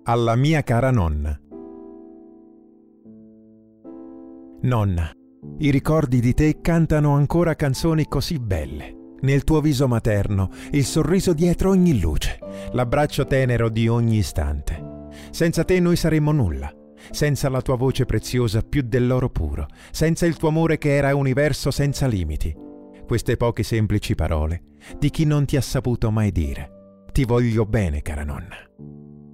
Alla mia cara nonna. Nonna, i ricordi di te cantano ancora canzoni così belle. Nel tuo viso materno, il sorriso dietro ogni luce, l'abbraccio tenero di ogni istante. Senza te noi saremmo nulla, senza la tua voce preziosa più dell'oro puro, senza il tuo amore che era universo senza limiti. Queste poche semplici parole di chi non ti ha saputo mai dire: ti voglio bene, cara nonna.